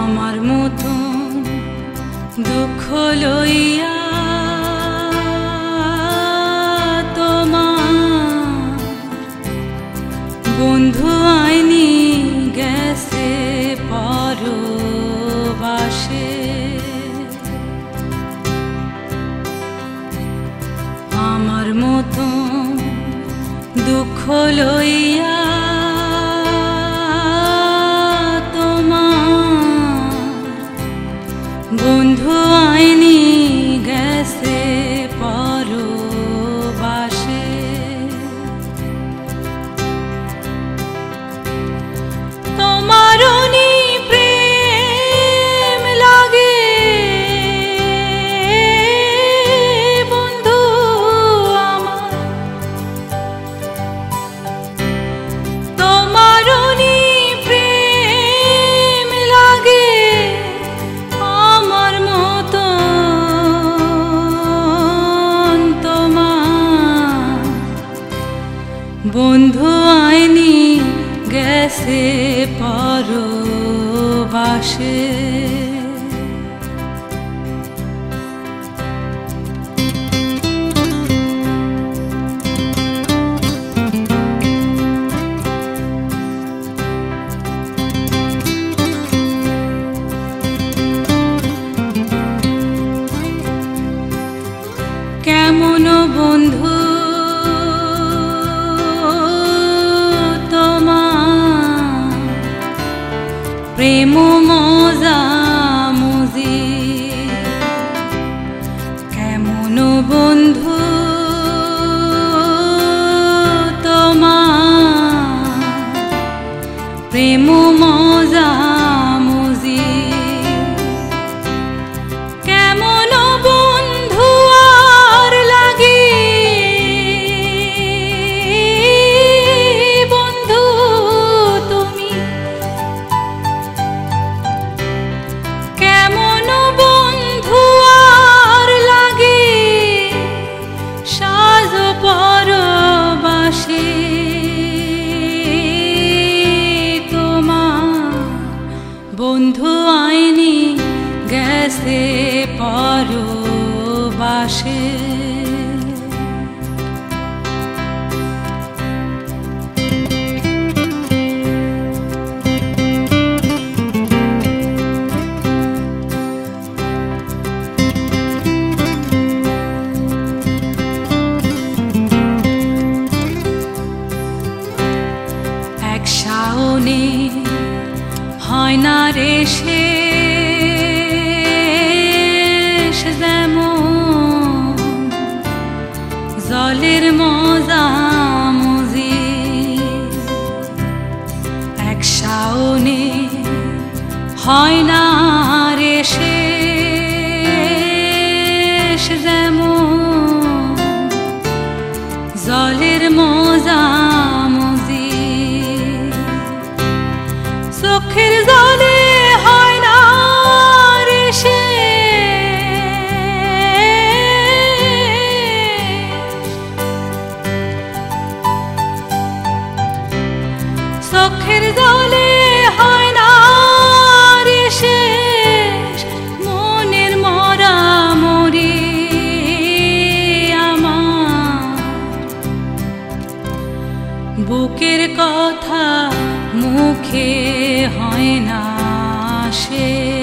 আমার মতন দুঃখ লইয়া তোমার বন্ধু আইনি গেছে পরবাসে। আমার মতন দুঃখ লইয়া বন্ধু আইনি গেছে পরবাসে। তোমার প্রেম লাগে বন্ধু আমার, তোমার প্রেম লাগে আমার মতন তোমার বন্ধু আইনি গেছে পরবাসে। কেমন বন্ধু তোমার প্রেম মজামজি, কেমন বন্ধু তোমার প্রেম মজামজি, কেমন বন্ধু আর লাগে বন্ধু তুমি, কেমন বন্ধু আর লাগে সাজ পরবাসে। তোমার বন্ধু আইনি গেছে পরবাসে। এক শাওনে হয় না রে শেষ, যেমন জলের মজামজি। এক শাওনে হয় না রে শেষ, যেমন জলের মজামজি। চোখের জলে হয় না রে শেষ, চোখের জলে হয় না রে শেষ, মনের মরামরি আমার বুকের কথা মুখে হয় না সে।